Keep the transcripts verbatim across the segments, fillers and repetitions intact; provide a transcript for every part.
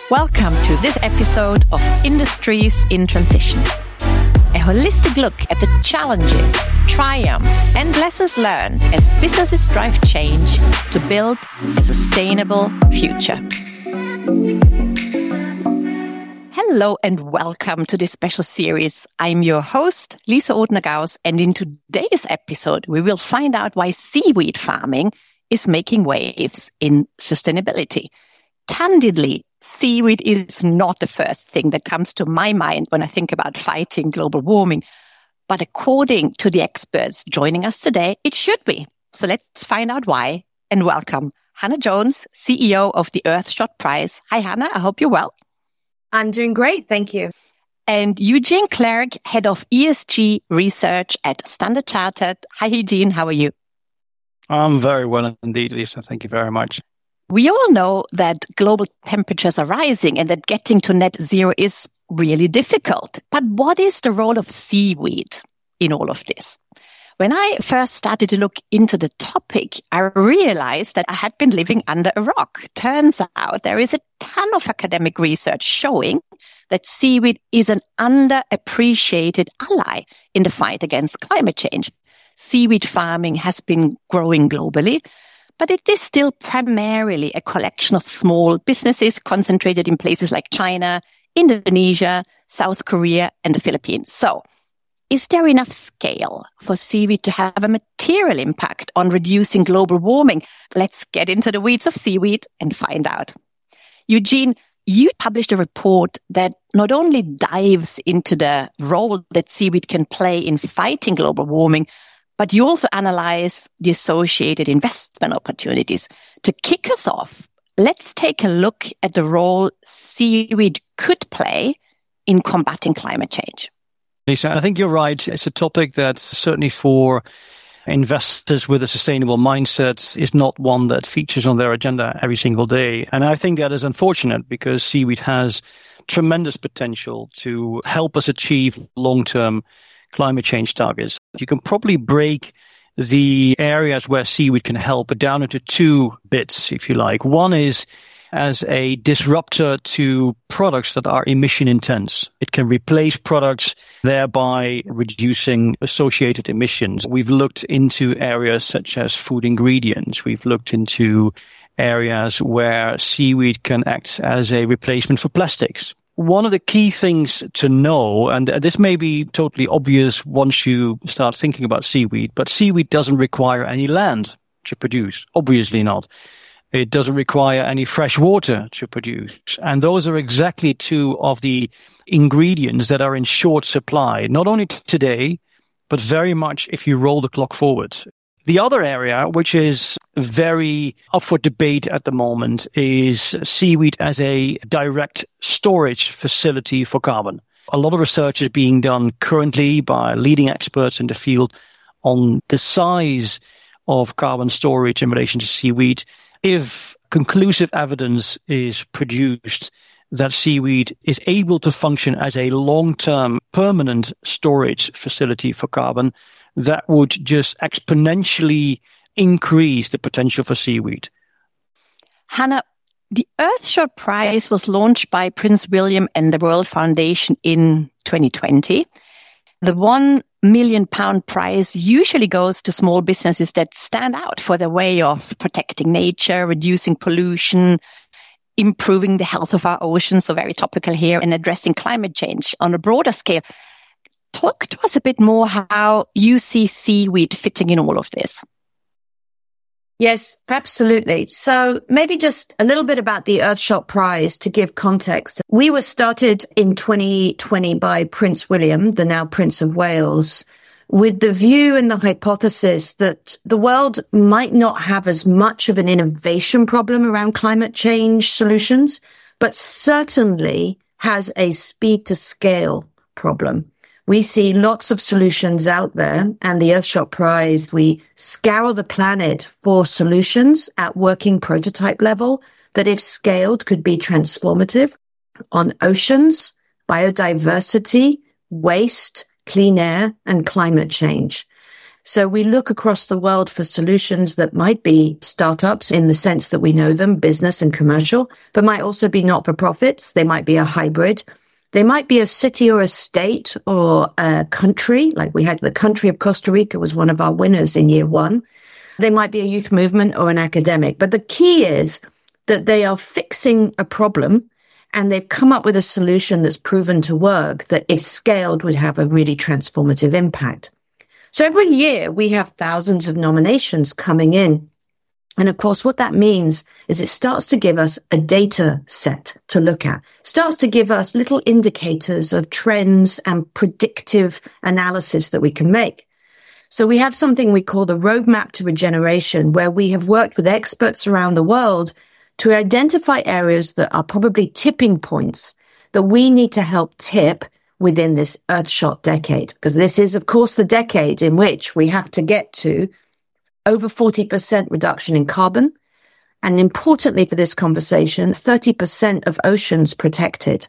Welcome to this episode of Industries in Transition. A holistic look at the challenges, triumphs, and lessons learned as businesses drive change to build a sustainable future. Hello and welcome to this special series. I'm your host, Lisa Othner-Gauss, and in today's episode, we will find out why seaweed farming is making waves in sustainability. Candidly, seaweed is not the first thing that comes to my mind when I think about fighting global warming. But according to the experts joining us today, it should be. So let's find out why and welcome Hannah Jones, C E O of the Earthshot Prize. Hi, Hannah. I hope you're well. I'm doing great. Thank you. And Eugene Clark, Head of E S G Research at Standard Chartered. Hi, Eugene. How are you? I'm very well indeed, Lisa. Thank you very much. We all know that global temperatures are rising and that getting to net zero is really difficult. But what is the role of seaweed in all of this? When I first started to look into the topic, I realized that I had been living under a rock. Turns out there is a ton of academic research showing that seaweed is an underappreciated ally in the fight against climate change. Seaweed farming has been growing globally, but it is still primarily a collection of small businesses concentrated in places like China, Indonesia, South Korea, and the Philippines. So, is there enough scale for seaweed to have a material impact on reducing global warming? Let's get into the weeds of seaweed and find out. Eugene, you published a report that not only dives into the role that seaweed can play in fighting global warming, but you also analyze the associated investment opportunities. To kick us off, let's take a look at the role seaweed could play in combating climate change. Lisa, I think you're right. It's a topic that certainly for investors with a sustainable mindset is not one that features on their agenda every single day. And I think that is unfortunate because seaweed has tremendous potential to help us achieve long-term climate change targets. You can probably break the areas where seaweed can help down into two bits, if you like. One is as a disruptor to products that are emission intense. It can replace products, thereby reducing associated emissions. We've looked into areas such as food ingredients. We've looked into areas where seaweed can act as a replacement for plastics. One of the key things to know, and this may be totally obvious once you start thinking about seaweed, but seaweed doesn't require any land to produce. Obviously not. It doesn't require any fresh water to produce. And those are exactly two of the ingredients that are in short supply, not only today, but very much if you roll the clock forward. The other area, which is very up for debate at the moment, is seaweed as a direct storage facility for carbon. A lot of research is being done currently by leading experts in the field on the size of carbon storage in relation to seaweed. If conclusive evidence is produced that seaweed is able to function as a long-term permanent storage facility for carbon, that would just exponentially increase the potential for seaweed. Hannah, the Earthshot Prize was launched by Prince William and the World Foundation in twenty twenty. The one million pound prize usually goes to small businesses that stand out for their way of protecting nature, reducing pollution, improving the health of our oceans, so very topical here, and addressing climate change on a broader scale. Talk to us a bit more how you see seaweed fitting in all of this. Yes, absolutely. So maybe just a little bit about the Earthshot Prize to give context. We were started in twenty twenty by Prince William, the now Prince of Wales, with the view and the hypothesis that the world might not have as much of an innovation problem around climate change solutions, but certainly has a speed to scale problem. We see lots of solutions out there, and the Earthshot Prize, we scour the planet for solutions at working prototype level that, if scaled, could be transformative on oceans, biodiversity, waste, clean air, and climate change. So we look across the world for solutions that might be startups in the sense that we know them, business and commercial, but might also be not-for-profits. They might be a hybrid. They might be a city or a state or a country, like we had the country of Costa Rica was one of our winners in year one. They might be a youth movement or an academic. But the key is that they are fixing a problem and they've come up with a solution that's proven to work that if scaled would have a really transformative impact. So every year we have thousands of nominations coming in. And of course, what that means is it starts to give us a data set to look at, starts to give us little indicators of trends and predictive analysis that we can make. So we have something we call the Roadmap to Regeneration, where we have worked with experts around the world to identify areas that are probably tipping points that we need to help tip within this Earthshot decade. Because this is, of course, the decade in which we have to get to over forty percent reduction in carbon. And importantly for this conversation, thirty percent of oceans protected.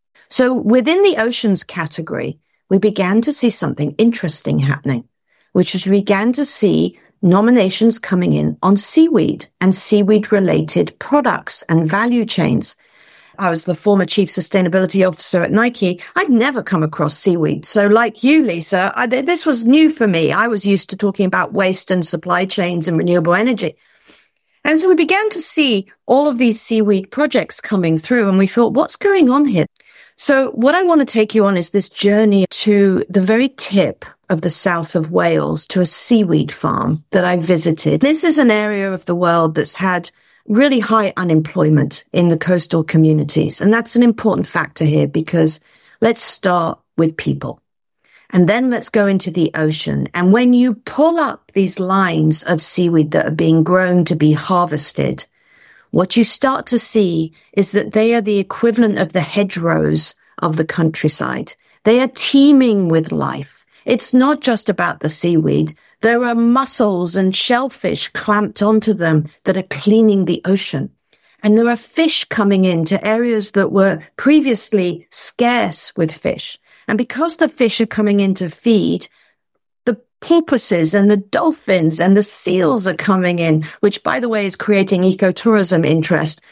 So within the oceans category, we began to see something interesting happening, which is we began to see nominations coming in on seaweed and seaweed-related products and value chains. I was the former chief sustainability officer at Nike. I'd never come across seaweed. So like you, Lisa, I, this was new for me. I was used to talking about waste and supply chains and renewable energy. And so we began to see all of these seaweed projects coming through and we thought, what's going on here? So what I want to take you on is this journey to the very tip of the south of Wales to a seaweed farm that I visited. This is an area of the world that's had really high unemployment in the coastal communities. And that's an important factor here because let's start with people. And then let's go into the ocean. And when you pull up these lines of seaweed that are being grown to be harvested, what you start to see is that they are the equivalent of the hedgerows of the countryside. They are teeming with life. It's not just about the seaweed. There are mussels and shellfish clamped onto them that are cleaning the ocean. And there are fish coming into areas that were previously scarce with fish. And because the fish are coming in to feed, the porpoises and the dolphins and the seals are coming in, which, by the way, is creating ecotourism interest.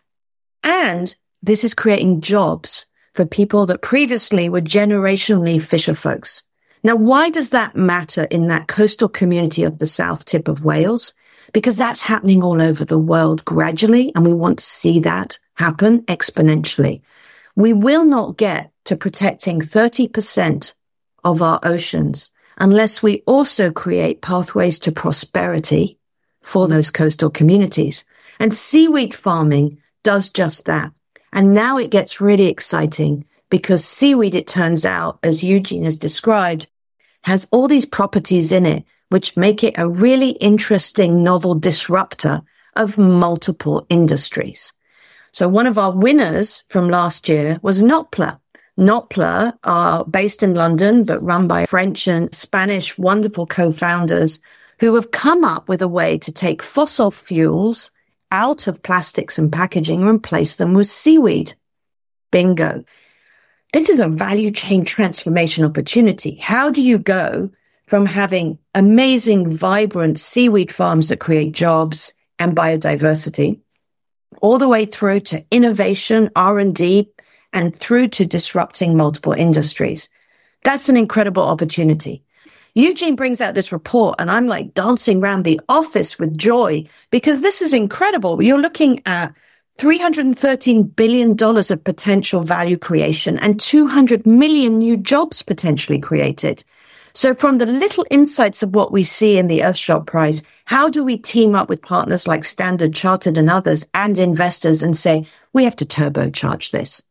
And this is creating jobs for people that previously were generationally fisher folks. Now, why does that matter in that coastal community of the south tip of Wales? Because that's happening all over the world gradually, and we want to see that happen exponentially. We will not get to protecting thirty percent of our oceans unless we also create pathways to prosperity for those coastal communities. And seaweed farming does just that. And now it gets really exciting because seaweed, it turns out, as Eugene has described, has all these properties in it which make it a really interesting novel disruptor of multiple industries. So one of our winners from last year was Nopla. Nopla are based in London, but run by French and Spanish wonderful co-founders who have come up with a way to take fossil fuels out of plastics and packaging and replace them with seaweed. Bingo. This is a value chain transformation opportunity. How do you go from having amazing, vibrant seaweed farms that create jobs and biodiversity all the way through to innovation, R and D, and through to disrupting multiple industries? That's an incredible opportunity. Eugene brings out this report and I'm like dancing around the office with joy because this is incredible. You're looking at three hundred thirteen billion dollars of potential value creation and two hundred million new jobs potentially created. So from the little insights of what we see in the Earthshot Prize, how do we team up with partners like Standard Chartered and others and investors and say, we have to turbocharge this?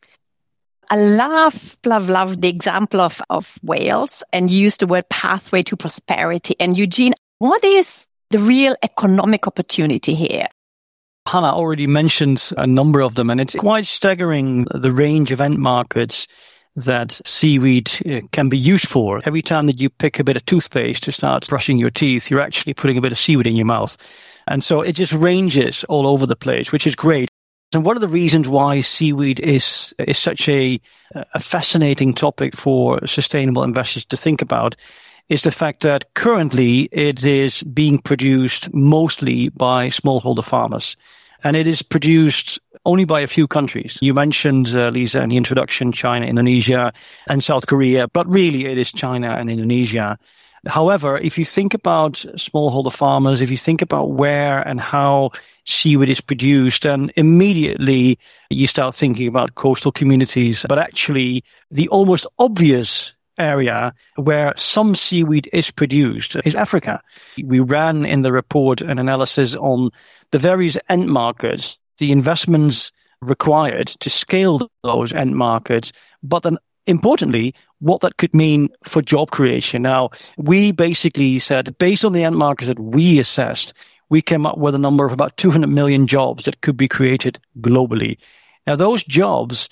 I love, love, love the example of, of Wales and use the word pathway to prosperity. And Eugene, what is the real economic opportunity here? Hannah already mentioned a number of them, and it's quite staggering the range of end markets that seaweed can be used for. Every time that you pick a bit of toothpaste to start brushing your teeth, you're actually putting a bit of seaweed in your mouth. And so it just ranges all over the place, which is great. And one of the reasons why seaweed is is such a, a fascinating topic for sustainable investors to think about is the fact that currently it is being produced mostly by smallholder farmers. And it is produced only by a few countries. You mentioned, uh, Lisa, in the introduction, China, Indonesia, and South Korea, but really it is China and Indonesia. However, if you think about smallholder farmers, if you think about where and how seaweed is produced, then immediately you start thinking about coastal communities. But actually, the almost obvious area where some seaweed is produced is Africa. We ran in the report an analysis on the various end markets, the investments required to scale those end markets, but then importantly, what that could mean for job creation. Now, we basically said, based on the end markets that we assessed, we came up with a number of about two hundred million jobs that could be created globally. Now, those jobs,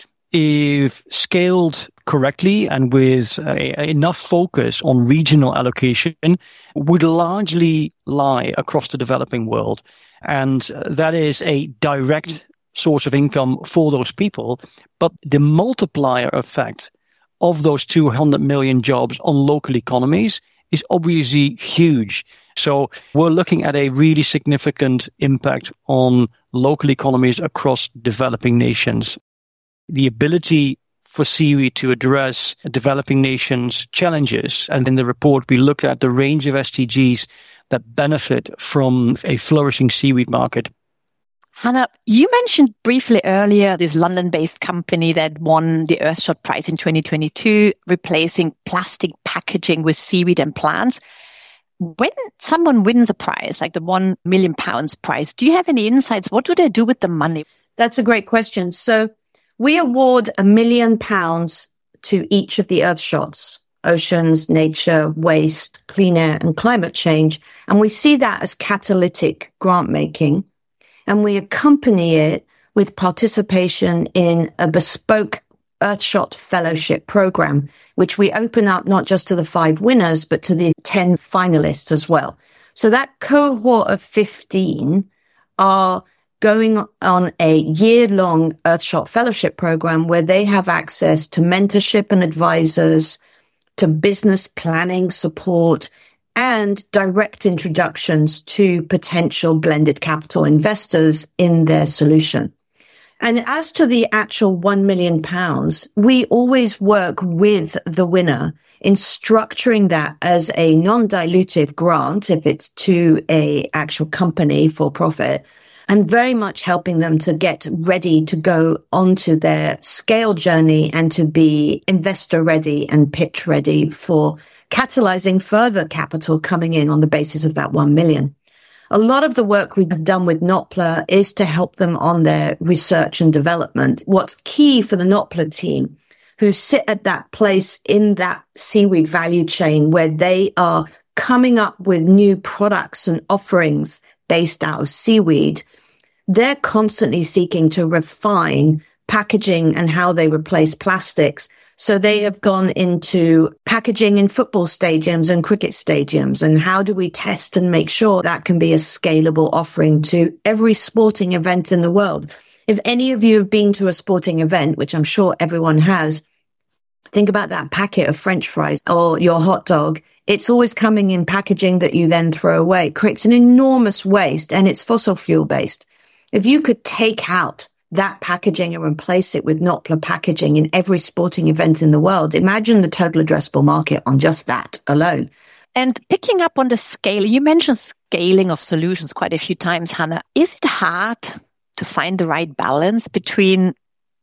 if scaled correctly and with uh, enough focus on regional allocation, would largely lie across the developing world. And that is a direct source of income for those people. But the multiplier effect of those two hundred million jobs on local economies is obviously huge. So we're looking at a really significant impact on local economies across developing nations. The ability for seaweed to address developing nations' challenges. And in the report, we look at the range of S D Gs that benefit from a flourishing seaweed market. Hannah, you mentioned briefly earlier this London-based company that won the Earthshot Prize in twenty twenty-two, replacing plastic packaging with seaweed and plants. When someone wins a prize, like the one million pounds prize, do you have any insights? What do they do with the money? That's a great question. So we award a million pounds to each of the Earthshots: oceans, nature, waste, clean air, and climate change. And we see that as catalytic grant making. And we accompany it with participation in a bespoke Earthshot Fellowship program, which we open up not just to the five winners, but to the ten finalists as well. So that cohort of fifteen are going on a year-long Earthshot Fellowship program where they have access to mentorship and advisors, to business planning support, and direct introductions to potential blended capital investors in their solution. And as to the actual one million pounds, we always work with the winner in structuring that as a non-dilutive grant, if it's to a actual company for profit, and very much helping them to get ready to go onto their scale journey and to be investor ready and pitch ready for catalyzing further capital coming in on the basis of that one million. A lot of the work we've done with Notpla is to help them on their research and development. What's key for the Notpla team, who sit at that place in that seaweed value chain where they are coming up with new products and offerings based out of seaweed, they're constantly seeking to refine packaging and how they replace plastics. So they have gone into packaging in football stadiums and cricket stadiums. And how do we test and make sure that can be a scalable offering to every sporting event in the world? If any of you have been to a sporting event, which I'm sure everyone has, think about that packet of French fries or your hot dog. It's always coming in packaging that you then throw away. It creates an enormous waste, and it's fossil fuel based. If you could take out that packaging and replace it with Notpla packaging in every sporting event in the world, imagine the total addressable market on just that alone. And picking up on the scale, you mentioned scaling of solutions quite a few times, Hannah. Is it hard to find the right balance between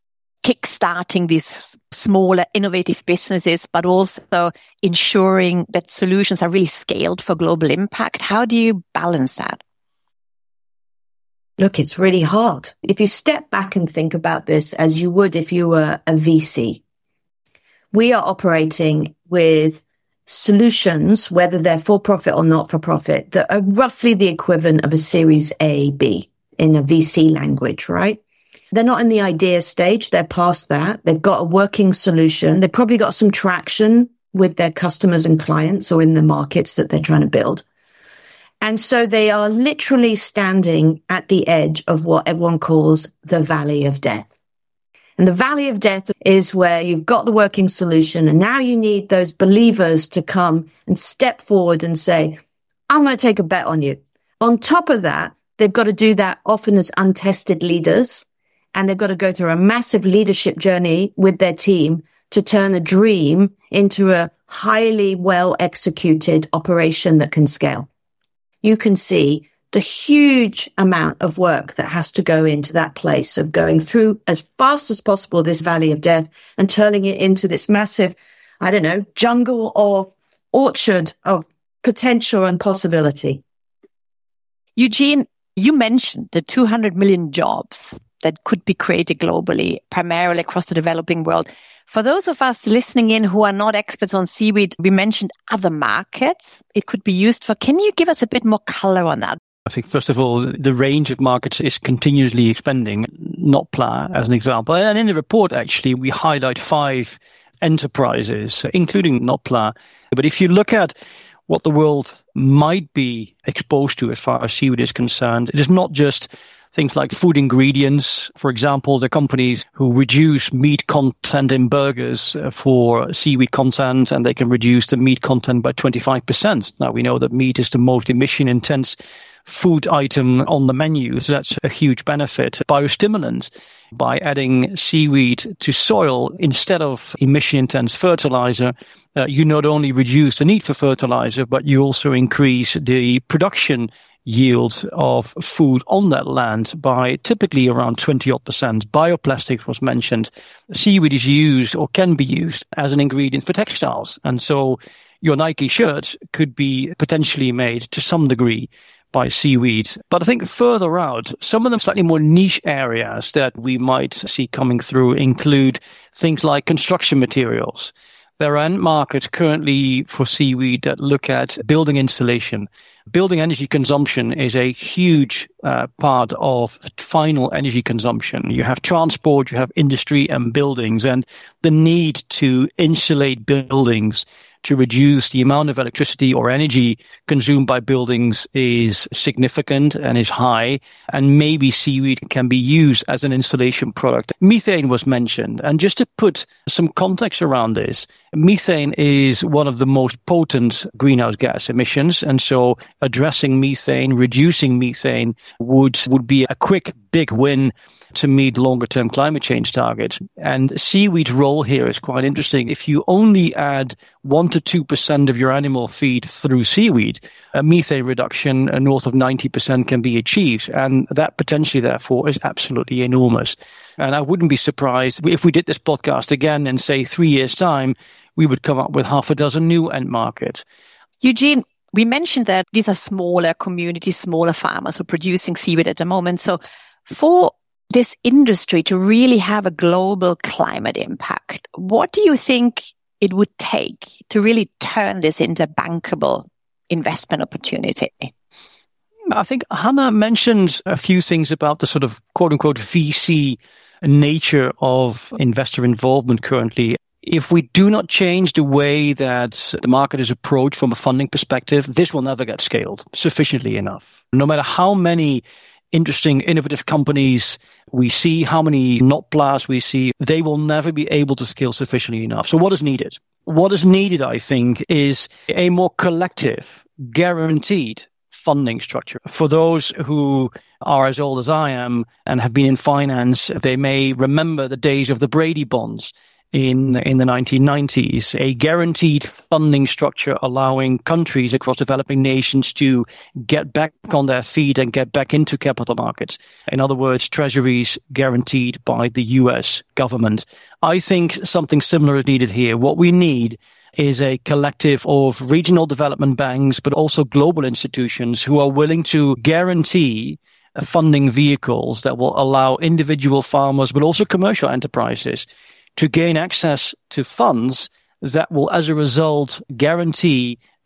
kickstarting these smaller, innovative businesses, but also ensuring that solutions are really scaled for global impact? How do you balance that? Look, it's really hard. If you step back and think about this as you would if you were a V C, we are operating with solutions, whether they're for profit or not for profit, that are roughly the equivalent of a Series A, B in a V C language, right? They're not in the idea stage. They're past that. They've got a working solution. They've probably got some traction with their customers and clients or in the markets that they're trying to build. And so they are literally standing at the edge of what everyone calls the valley of death. And the valley of death is where you've got the working solution, and now you need those believers to come and step forward and say, I'm going to take a bet on you. On top of that, they've got to do that often as untested leaders, and they've got to go through a massive leadership journey with their team to turn a dream into a highly well-executed operation that can scale. You can see the huge amount of work that has to go into that place of going through as fast as possible this valley of death and turning it into this massive, I don't know, jungle or orchard of potential and possibility. Eugene, you mentioned the two hundred million jobs that could be created globally, primarily across the developing world. For those of us listening in who are not experts on seaweed, we mentioned other markets it could be used for. Can you give us a bit more color on that? I think, first of all, the range of markets is continuously expanding. Notpla, as an example. And in the report, actually, we highlight five enterprises, including Notpla. But if you look at what the world might be exposed to as far as seaweed is concerned, it is not just things like food ingredients. For example, the companies who reduce meat content in burgers for seaweed content, and they can reduce the meat content by twenty-five percent. Now, we know that meat is the most emission-intense food item on the menu, so that's a huge benefit. Biostimulants, by adding seaweed to soil instead of emission-intense fertilizer, uh, you not only reduce the need for fertilizer, but you also increase the production yield of food on that land by typically around twenty odd percent. Bioplastics was mentioned. Seaweed is used or can be used as an ingredient for textiles. And so your Nike shirt could be potentially made to some degree by seaweed. But I think further out, some of them slightly more niche areas that we might see coming through include things like construction materials. There are end markets currently for seaweed that look at building insulation. Building energy consumption is a huge uh, part of final energy consumption. You have transport, you have industry and buildings, and the need to insulate buildings to reduce the amount of electricity or energy consumed by buildings is significant and is high, and maybe seaweed can be used as an insulation product. Methane was mentioned, and just to put some context around this, methane is one of the most potent greenhouse gas emissions, and so addressing methane, reducing methane would would be a quick, big win to meet longer-term climate change targets. And seaweed's role here is quite interesting. If you only add one to two percent of your animal feed through seaweed, a methane reduction north of ninety percent can be achieved. And that potentially, therefore, is absolutely enormous. And I wouldn't be surprised if we did this podcast again in, say, three years' time, we would come up with half a dozen new end markets. Eugene, we mentioned that these are smaller communities, smaller farmers who are producing seaweed at the moment. So for this industry to really have a global climate impact, what do you think it would take to really turn this into a bankable investment opportunity? I think Hannah mentioned a few things about the sort of quote-unquote V C nature of investor involvement currently. If we do not change the way that the market is approached from a funding perspective, this will never get scaled sufficiently enough. No matter how many interesting, innovative companies we see, how many Notplas we see, they will never be able to scale sufficiently enough. So what is needed? What is needed, I think, is a more collective, guaranteed funding structure. For those who are as old as I am and have been in finance, they may remember the days of the Brady bonds in in the nineteen nineties, a guaranteed funding structure allowing countries across developing nations to get back on their feet and get back into capital markets. In other words, treasuries guaranteed by the U S government. I think something similar is needed here. What we need is a collective of regional development banks, but also global institutions who are willing to guarantee funding vehicles that will allow individual farmers, but also commercial enterprises to gain access to funds that will, as a result, guarantee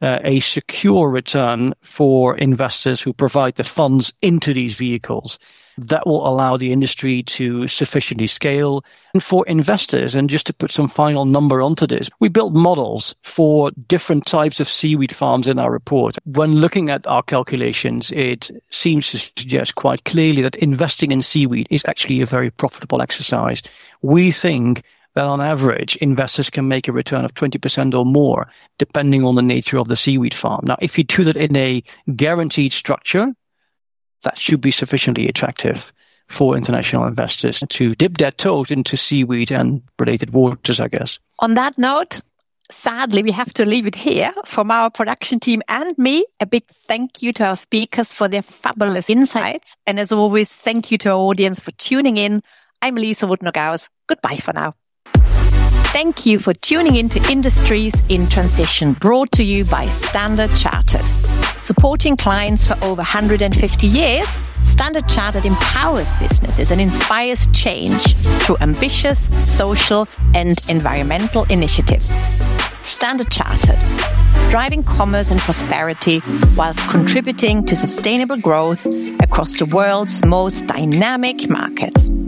uh, a secure return for investors who provide the funds into these vehicles. That will allow the industry to sufficiently scale. And for investors, and just to put some final number onto this, we built models for different types of seaweed farms in our report. When looking at our calculations, it seems to suggest quite clearly that investing in seaweed is actually a very profitable exercise. We think that on average, investors can make a return of twenty percent or more, depending on the nature of the seaweed farm. Now, if you do that in a guaranteed structure, that should be sufficiently attractive for international investors to dip their toes into seaweed and related waters, I guess. On that note, sadly, we have to leave it here. From our production team and me, a big thank you to our speakers for their fabulous insights. And as always, thank you to our audience for tuning in. I'm Lisa Wood-Nordgaus. Goodbye for now. Thank you for tuning in to Industries in Transition, brought to you by Standard Chartered. Supporting clients for over one hundred fifty years, Standard Chartered empowers businesses and inspires change through ambitious social and environmental initiatives. Standard Chartered, driving commerce and prosperity whilst contributing to sustainable growth across the world's most dynamic markets.